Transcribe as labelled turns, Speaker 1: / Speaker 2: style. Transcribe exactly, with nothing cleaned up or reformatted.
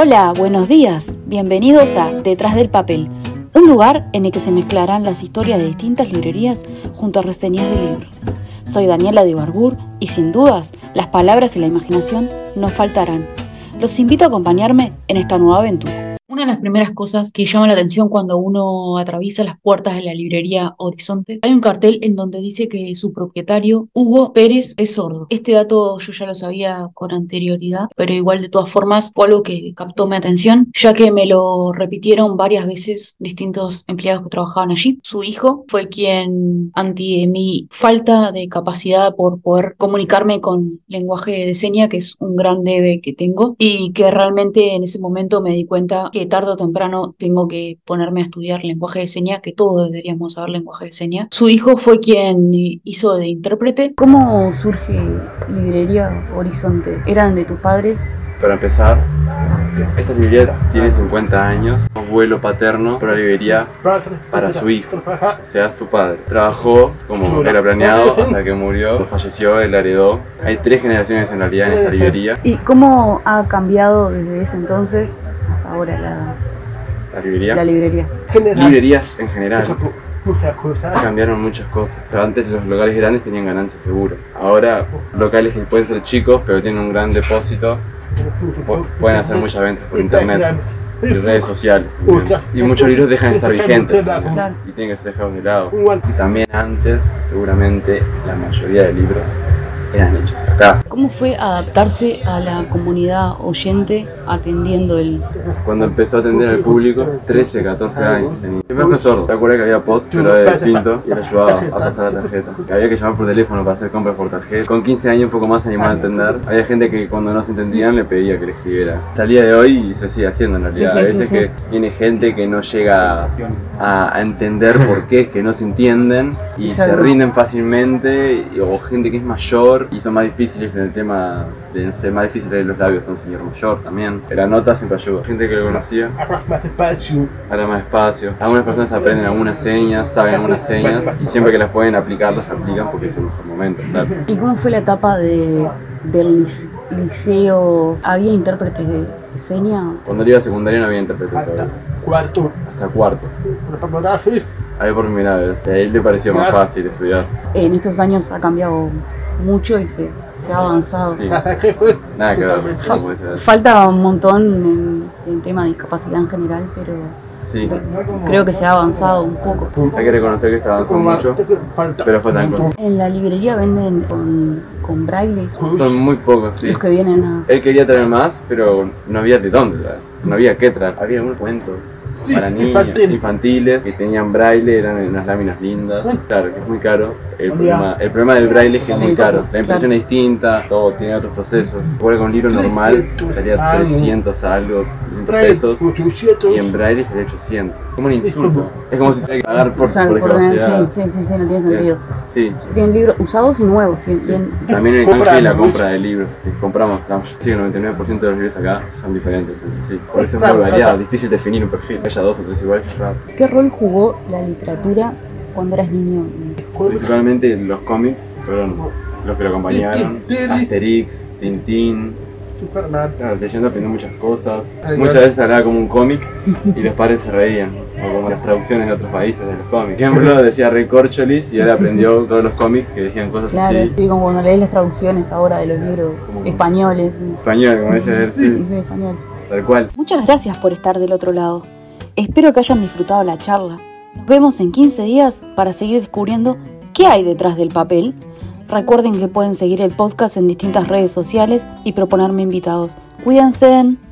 Speaker 1: Hola, buenos días. Bienvenidos a Detrás del Papel, un lugar en el que se mezclarán las historias de distintas librerías junto a reseñas de libros. Soy Daniela de Bargur y sin dudas, las palabras y la imaginación no faltarán. Los invito a acompañarme en esta nueva aventura. Una de las primeras cosas que llama la atención cuando uno atraviesa las puertas de la librería Horizonte, hay un cartel en donde dice que su propietario, Hugo Pérez, es sordo. Este dato yo ya lo sabía con anterioridad, pero igual de todas formas fue algo que captó mi atención, ya que me lo repitieron varias veces distintos empleados que trabajaban allí. Su hijo fue quien, ante mi falta de capacidad por poder comunicarme con lenguaje de señas, que es un gran debe que tengo, y que realmente en ese momento me di cuenta que tarde o temprano tengo que ponerme a estudiar lenguaje de señas, que todos deberíamos saber lenguaje de señas. Su hijo fue quien hizo de intérprete. ¿Cómo surge Librería Horizonte? ¿Eran de tus padres?
Speaker 2: Para empezar, esta librería tiene cincuenta años, abuelo paterno, pero la librería para su hijo, o sea, su padre. Trabajó como era planeado hasta que murió, cuando falleció, él la heredó. Hay tres generaciones en realidad en esta librería.
Speaker 1: ¿Y cómo ha cambiado desde ese entonces hasta ahora la,
Speaker 2: ¿La librería?
Speaker 1: la librería?
Speaker 2: Librerías en general. Cambiaron muchas cosas. Pero antes los locales grandes tenían ganancias seguras. Ahora locales que pueden ser chicos pero tienen un gran depósito pueden hacer muchas ventas por internet y redes sociales. Y muchos libros dejan de estar vigentes y tienen que ser dejados de lado. Y también antes, seguramente, la mayoría de libros eran hechos acá.
Speaker 1: ¿Cómo fue adaptarse a la comunidad oyente atendiendo el...?
Speaker 2: Cuando empezó a atender al público, trece, catorce años. Siempre fue sordo. ¿Te acuerdas que había post, pero era distinto? Y él ayudaba a pasar la tarjeta. Que había que llamar por teléfono para hacer compras por tarjeta. Con quince años un poco más animado a entender. Había gente que cuando no se entendían le pedía que le escribiera. Hasta el día de hoy se sigue haciendo en realidad.
Speaker 1: Sí, sí,
Speaker 2: a veces
Speaker 1: sí, sí.
Speaker 2: que viene gente que no llega a, a entender por qué es que no se entienden y se rinden fácilmente, y, o gente que es mayor y son más difíciles en el tema de, no sé, más difíciles de los labios, son señor mayor también. Pero la nota siempre ayuda. Gente que lo conocía, habla más despacio. Algunas personas aprenden algunas señas, saben algunas señas y siempre que las pueden aplicar, las aplican porque es el mejor momento, claro.
Speaker 1: ¿Y cómo fue la etapa de, del lic- liceo? ¿Había intérpretes de señas?
Speaker 2: Cuando iba a secundaria no había intérprete todavía.
Speaker 3: Cuarto.
Speaker 2: Hasta cuarto. A mí por primera vez. A él le pareció más fácil estudiar.
Speaker 1: En estos años ha cambiado mucho y se, se ha avanzado.
Speaker 2: Sí. Nada que ver.
Speaker 1: Fa-
Speaker 2: como esa edad.
Speaker 1: falta un montón en, en tema de discapacidad en general, pero
Speaker 2: Sí.
Speaker 1: creo que se ha avanzado un poco.
Speaker 2: Hay que reconocer que se avanzó mucho, pero faltan cosas.
Speaker 1: En la librería venden con, con braille,
Speaker 2: Son muy pocos, sí.
Speaker 1: los que vienen a...
Speaker 2: Él quería traer más, pero no había de dónde traer. No había qué traer. Había algunos cuentos
Speaker 3: Sí,
Speaker 2: para niños,
Speaker 3: infantil.
Speaker 2: infantiles, que tenían braille, eran unas láminas lindas. Claro, que es muy caro. El problema, el problema del braille es que es muy caro. La impresión es distinta, todo tiene otros procesos. Igual con un libro normal salía trescientos algo, trescientos pesos. Y en braille salía ochocientos. Como un insulto. Es como si tuviera que pagar por,
Speaker 1: O sea,
Speaker 2: por
Speaker 1: por-
Speaker 2: discapacidad.
Speaker 1: sí, sí, sí, sí, no tiene sentido.
Speaker 2: Sí.
Speaker 1: Tienen libros usados y nuevos. Tienen, tienen-
Speaker 2: También el canje y la compra de libros que compramos, sí, el noventa y nueve por ciento de los libros acá son diferentes entre sí. Por eso es muy variado, difícil definir un perfil. Que haya dos o tres iguales es raro.
Speaker 1: ¿Qué rol jugó la literatura cuando eras niño?
Speaker 2: Principalmente los cómics fueron los que lo acompañaron. Asterix, Tintín. Claro, leyendo aprendió muchas cosas. Muchas veces hablaba como un cómic y los padres se reían. O como las traducciones de otros países de los cómics. Por ejemplo, decía Recorcholis y él aprendió todos los cómics que decían cosas
Speaker 1: Claro,
Speaker 2: así.
Speaker 1: sí, como cuando lees las traducciones ahora de los libros
Speaker 2: Como-
Speaker 1: españoles.
Speaker 2: Español, como dice él,
Speaker 1: Sí,
Speaker 2: sí,
Speaker 1: sí, español.
Speaker 2: tal cual.
Speaker 1: Muchas gracias por estar del otro lado. Espero que hayan disfrutado la charla. Nos vemos en quince días para seguir descubriendo qué hay detrás del papel. Recuerden que pueden seguir el podcast en distintas redes sociales y proponerme invitados. Cuídense.